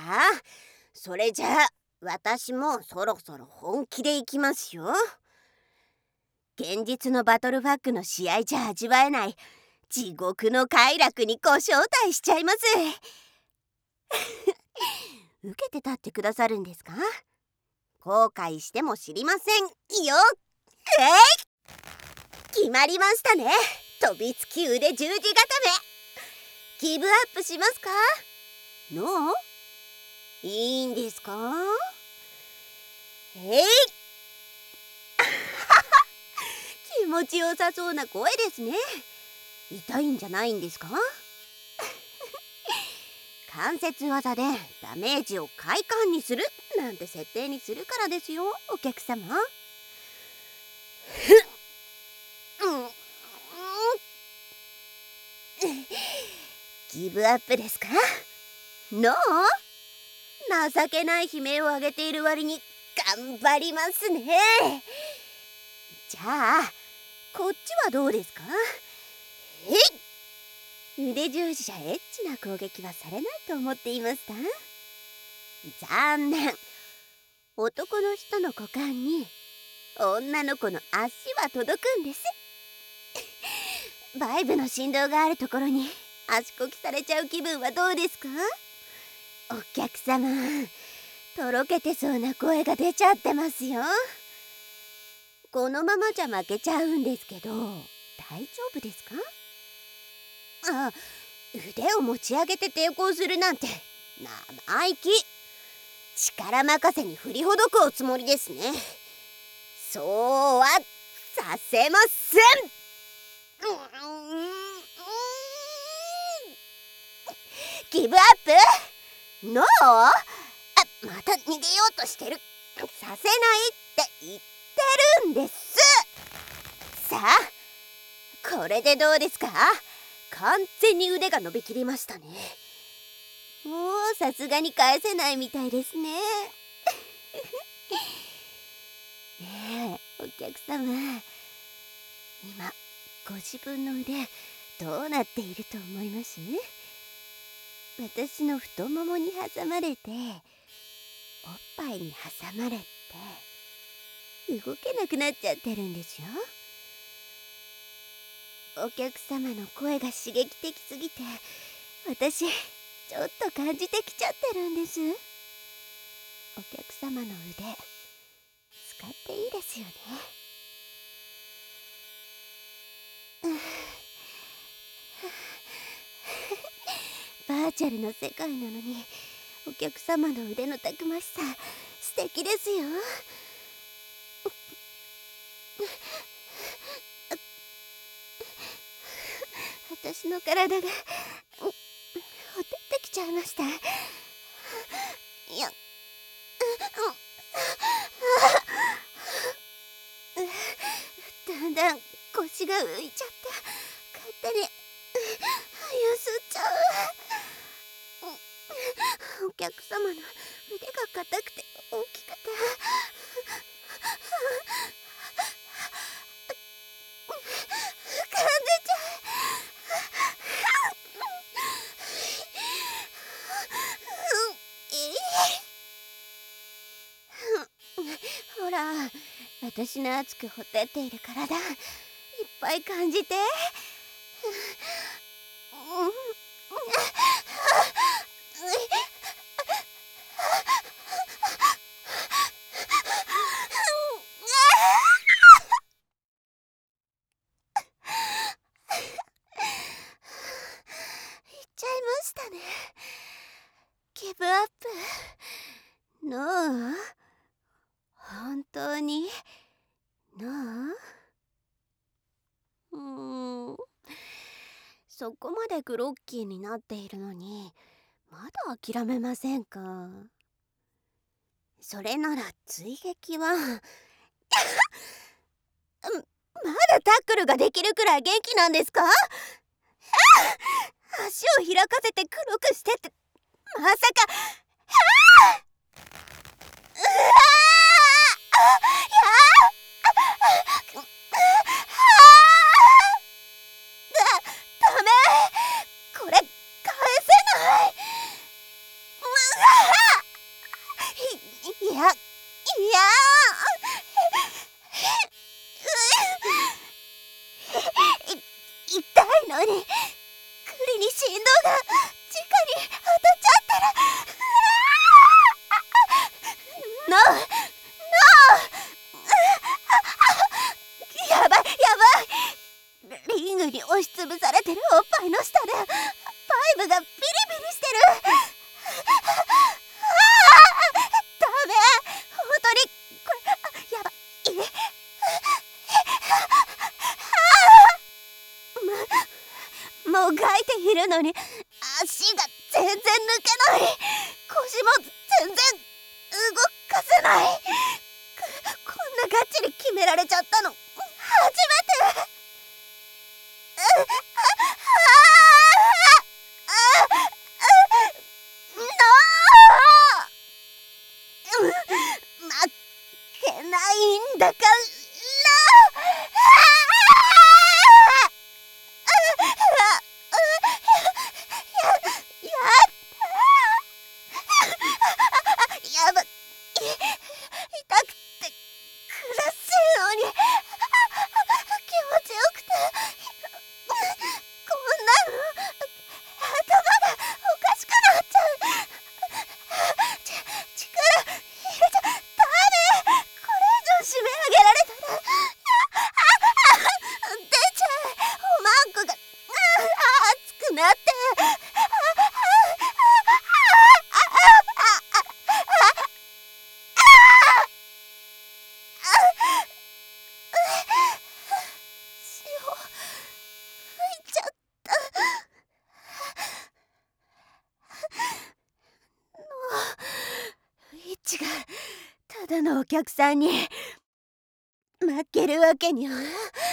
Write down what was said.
それじゃあ私もそろそろ本気でいきますよ。現実のバトルファックの試合じゃ味わえない地獄の快楽にご招待しちゃいます。受けて立ってくださるんですか？後悔しても知りませんよ。決まりましたね。飛びつき腕十字固め。ギブアップしますか？ノー？いいんですか？気持ちよさそうな声ですね。痛いんじゃないんですか？関節技でダメージを快感にするなんて設定にするからですよ、お客様。ギブアップですか？ノー？情けない悲鳴を上げている割に頑張りますね。じゃあこっちはどうですか？腕十字じゃエッチな攻撃はされないと思っていました？残念。男の人の股間に女の子の足は届くんです。バイブの振動があるところに足こきされちゃう気分はどうですか？お客様、とろけてそうな声が出ちゃってますよ。このままじゃ負けちゃうんですけど大丈夫ですか？腕を持ち上げて抵抗するなんて生意気。力任せに振りほどくおつもりですね。そうはさせません。ギブアップ？ノー？また逃げようとしてる。させないって言ってるんです。さあこれでどうですか？完全に腕が伸びきりましたね。もうさすがに返せないみたいですね。ねえお客様、今ご自分の腕どうなっていると思います？私の太ももに挟まれておっぱいに挟まれて動けなくなっちゃってるんですよ。お客様の声が刺激的すぎて私ちょっと感じてきちゃってるんです。お客様の腕使っていいですよね。バーチャルの世界なのにお客様の腕のたくましさ素敵ですよ。私の体がほてってきちゃいました。だんだん腰が浮いちゃって勝手にゆすっちゃう。お客様の腕が硬くて大きくて噛んでちゃう。ほら私の熱くほてっている体いっぱい感じて。ちゃいましたね。ギブアップ？ノー？本当にノー？そこまでグロッキーになっているのにまだ諦めませんか？それなら追撃はまだタックルができるくらい元気なんですか？足を開かせて黒くしてってまさか。ダメ、これ返せない。 るのに足が全然抜けない。腰も全然動かせない。こんながっちり決められちゃったの初めて。負けないんだから。やば、痛くて苦しいのに気持ちよくて、こんなの頭がおかしくなっちゃう。力入れちゃダメ。これ以上締め上げられたら出ちゃう。おまんこが熱くなって。血を吹いちゃった。ウィッチがただのお客さんに負けるわけには。